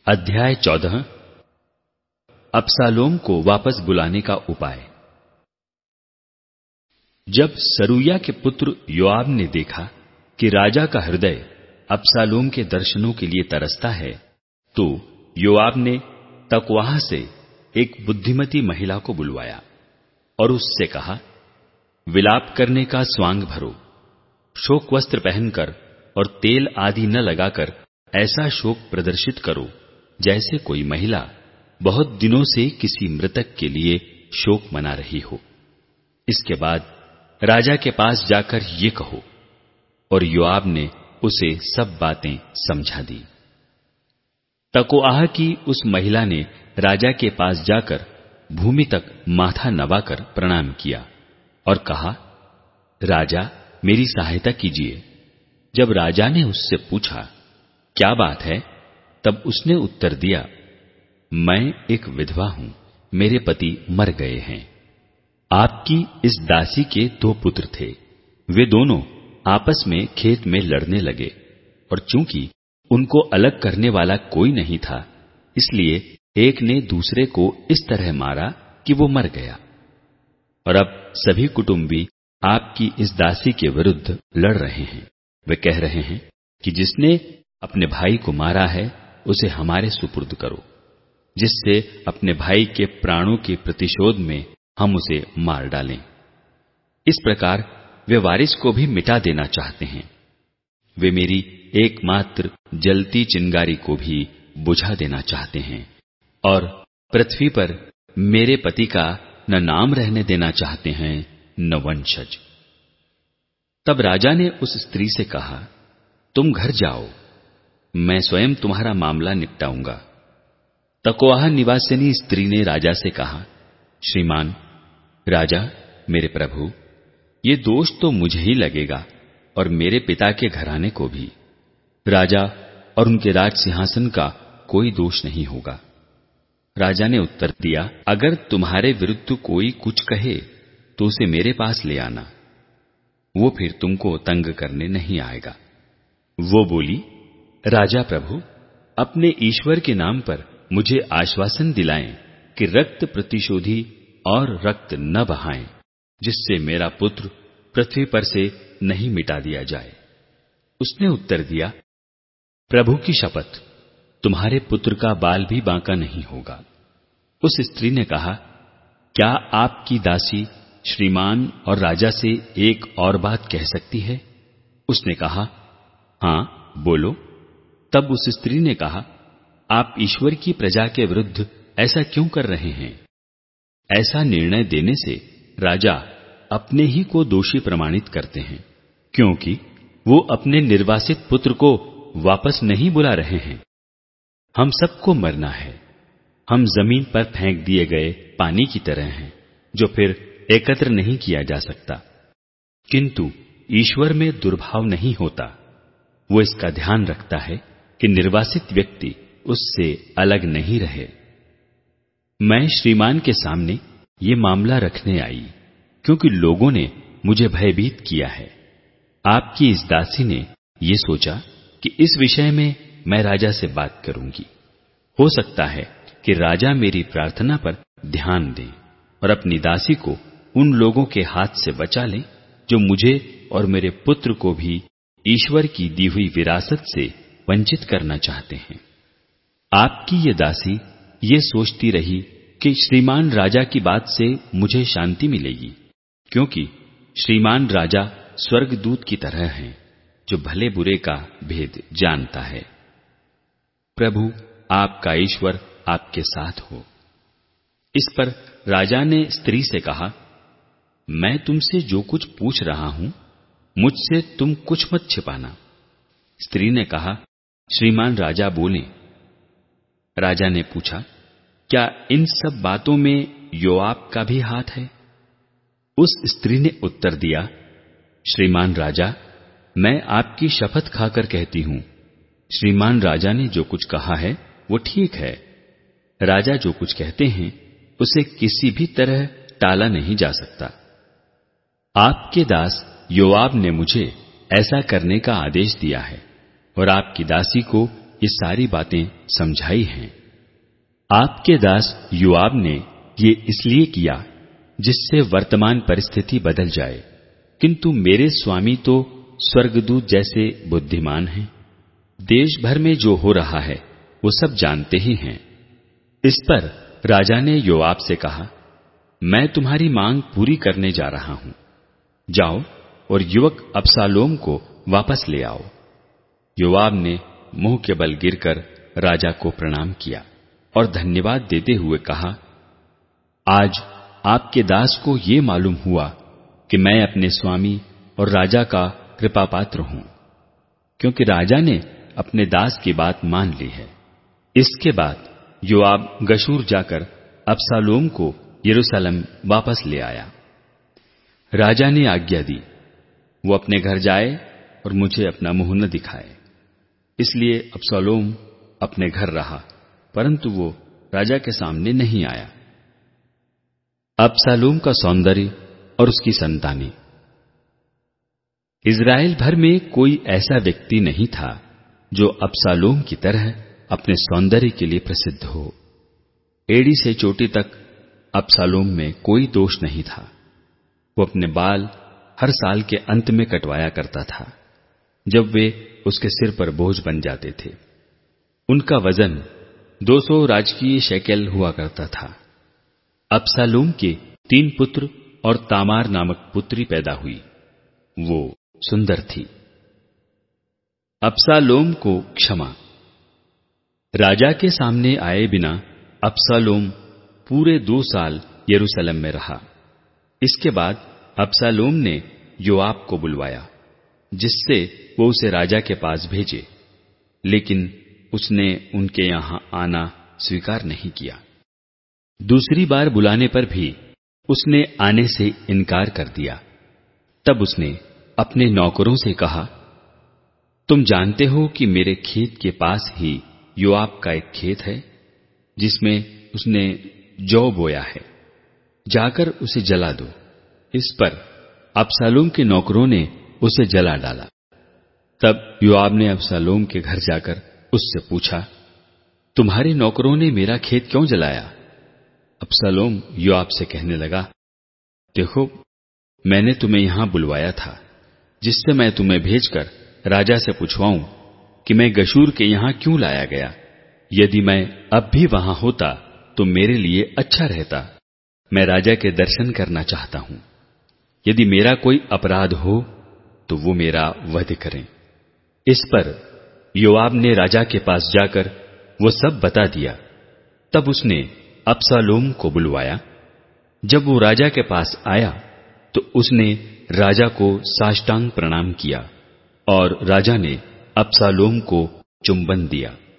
अध्याय 14। अबशालोम को वापस बुलाने का उपाय। जब सरूया के पुत्र योआब ने देखा कि राजा का हृदय अबशालोम के दर्शनों के लिए तरसता है, तो योआब ने तकवाह से एक बुद्धिमती महिला को बुलवाया और उससे कहा, विलाप करने का स्वांग भरो, शोक वस्त्र पहनकर और तेल आदि न लगाकर ऐसा शोक प्रदर्शित करो जैसे कोई महिला बहुत दिनों से किसी मृतक के लिए शोक मना रही हो। इसके बाद राजा के पास जाकर ये कहो। और योआब ने उसे सब बातें समझा दी। तकोआह की उस महिला ने राजा के पास जाकर भूमि तक माथा नवाकर प्रणाम किया और कहा, राजा मेरी सहायता कीजिए। जब राजा ने उससे पूछा, क्या बात है? तब उसने उत्तर दिया, मैं एक विधवा हूं, मेरे पति मर गए हैं। आपकी इस दासी के 2 पुत्र थे। वे दोनों आपस में खेत में लड़ने लगे और चूंकि उनको अलग करने वाला कोई नहीं था, इसलिए एक ने दूसरे को इस तरह मारा कि वो मर गया। और अब सभी कुटुंबी आपकी इस दासी के विरुद्ध लड़ रहे हैं। वे कह रहे हैं कि जिसने अपने भाई को मारा है उसे हमारे सुपुर्द करो, जिससे अपने भाई के प्राणों के प्रतिशोध में हम उसे मार डालें। इस प्रकार वे वारिस को भी मिटा देना चाहते हैं। वे मेरी एकमात्र जलती चिंगारी को भी बुझा देना चाहते हैं और पृथ्वी पर मेरे पति का न नाम रहने देना चाहते हैं न वंशज। तब राजा ने उस स्त्री से कहा, तुम घर जाओ, मैं स्वयं तुम्हारा मामला निपटाऊंगा। तकोआह निवासिनी स्त्री ने राजा से कहा, श्रीमान राजा मेरे प्रभु, ये दोष तो मुझे ही लगेगा और मेरे पिता के घराने को भी। राजा और उनके राज सिंहासन का कोई दोष नहीं होगा। राजा ने उत्तर दिया, अगर तुम्हारे विरुद्ध कोई कुछ कहे तो उसे मेरे पास ले आना, वो फिर तुमको तंग करने नहीं आएगा। वो बोली, राजा प्रभु, अपने ईश्वर के नाम पर मुझे आश्वासन दिलाएं कि रक्त प्रतिशोधी और रक्त न बहाएं, जिससे मेरा पुत्र पृथ्वी पर से नहीं मिटा दिया जाए। उसने उत्तर दिया, प्रभु की शपथ, तुम्हारे पुत्र का बाल भी बांका नहीं होगा। उस स्त्री ने कहा, क्या आपकी दासी श्रीमान और राजा से एक और बात कह सकती है? उसने कहा, हां बोलो। तब उस स्त्री ने कहा, आप ईश्वर की प्रजा के विरुद्ध ऐसा क्यों कर रहे हैं? ऐसा निर्णय देने से राजा अपने ही को दोषी प्रमाणित करते हैं, क्योंकि वो अपने निर्वासित पुत्र को वापस नहीं बुला रहे हैं। हम सबको मरना है। हम जमीन पर फेंक दिए गए पानी की तरह हैं, जो फिर एकत्र नहीं किया जा सकता। किंतु ईश्वर में दुर्भाव नहीं होता। वो इसका ध्यान रखता है कि निर्वासित व्यक्ति उससे अलग नहीं रहे। मैं श्रीमान के सामने ये मामला रखने आई, क्योंकि लोगों ने मुझे भयभीत किया है। आपकी इस दासी ने ये सोचा कि इस विषय में मैं राजा से बात करूंगी। हो सकता है कि राजा मेरी प्रार्थना पर ध्यान दें और अपनी दासी को उन लोगों के हाथ से बचा लें जो मुझे और मेरे पुत्र को भी ईश्वर की दी हुई विरासत से वंचित करना चाहते हैं। आपकी ये दासी ये सोचती रही कि श्रीमान राजा की बात से मुझे शांति मिलेगी, क्योंकि श्रीमान राजा स्वर्गदूत की तरह हैं, जो भले बुरे का भेद जानता है। प्रभु आपका ईश्वर आपके साथ हो। इस पर राजा ने स्त्री से कहा, मैं तुमसे जो कुछ पूछ रहा हूं, मुझसे तुम कुछ मत छिपाना। स्त्री ने कहा, श्रीमान राजा बोले। राजा ने पूछा, क्या इन सब बातों में योआब का भी हाथ है? उस स्त्री ने उत्तर दिया, श्रीमान राजा, मैं आपकी शपथ खाकर कहती हूं, श्रीमान राजा ने जो कुछ कहा है वो ठीक है। राजा जो कुछ कहते हैं उसे किसी भी तरह टाला नहीं जा सकता। आपके दास योआब ने मुझे ऐसा करने का आदेश दिया है और आपकी दासी को ये सारी बातें समझाई हैं। आपके दास योआब ने ये इसलिए किया जिससे वर्तमान परिस्थिति बदल जाए, किंतु मेरे स्वामी तो स्वर्गदूत जैसे बुद्धिमान हैं। देश भर में जो हो रहा है वो सब जानते ही हैं। इस पर राजा ने योआब से कहा, मैं तुम्हारी मांग पूरी करने जा रहा हूं। जाओ और युवक अबशालोम को वापस ले आओ। योआब ने मुंह के बल गिरकर राजा को प्रणाम किया और धन्यवाद देते हुए कहा, आज आपके दास को ये मालूम हुआ कि मैं अपने स्वामी और राजा का कृपा पात्र हूं, क्योंकि राजा ने अपने दास की बात मान ली है। इसके बाद योआब गशूर जाकर अबशालोम को यरूशलेम वापस ले आया। राजा ने आज्ञा दी, वो अपने घर जाए और मुझे अपना मुंह न दिखाए। इसलिए अबशालोम अपने घर रहा, परंतु वो राजा के सामने नहीं आया। अबशालोम का सौंदर्य और उसकी संतानें। इज़राइल भर में कोई ऐसा व्यक्ति नहीं था जो अबशालोम की तरह अपने सौंदर्य के लिए प्रसिद्ध हो। एड़ी से चोटी तक अबशालोम में कोई दोष नहीं था। वो अपने बाल हर साल के अंत में कटवाया करता था, जब वे उसके सिर पर बोझ बन जाते थे। उनका वजन 200 राजकीय शेकेल हुआ करता था। अबशालोम के 3 पुत्र और तामार नामक पुत्री पैदा हुई। वो सुंदर थी। अबशालोम को क्षमा। राजा के सामने आए बिना अबशालोम पूरे 2 साल यरूशलेम में रहा। इसके बाद अबशालोम ने योआब को बुलवाया, जिससे वो उसे राजा के पास भेजे, लेकिन उसने उनके यहां आना स्वीकार नहीं किया। दूसरी बार बुलाने पर भी उसने आने से इनकार कर दिया। तब उसने अपने नौकरों से कहा, तुम जानते हो कि मेरे खेत के पास ही योआब का एक खेत है, जिसमें उसने जौ बोया है। जाकर उसे जला दो। इस पर अबशालोम के नौकरों ने उसे जला डाला। तब योआब ने अबशालोम के घर जाकर उससे पूछा, तुम्हारे नौकरों ने मेरा खेत क्यों जलाया? अबशालोम योआब से कहने लगा, देखो, मैंने तुम्हें यहां बुलवाया था, जिससे मैं तुम्हें भेजकर राजा से पूछवाऊं कि मैं गशूर के यहां क्यों लाया गया। यदि मैं अब भी वहां होता तो मेरे लिए अच्छा रहता। मैं राजा के दर्शन करना चाहता हूं। यदि मेरा कोई अपराध हो तो वो मेरा वध करें। इस पर योआब ने राजा के पास जाकर वो सब बता दिया। तब उसने अबशालोम को बुलवाया। जब वो राजा के पास आया तो उसने राजा को साष्टांग प्रणाम किया और राजा ने अबशालोम को चुंबन दिया।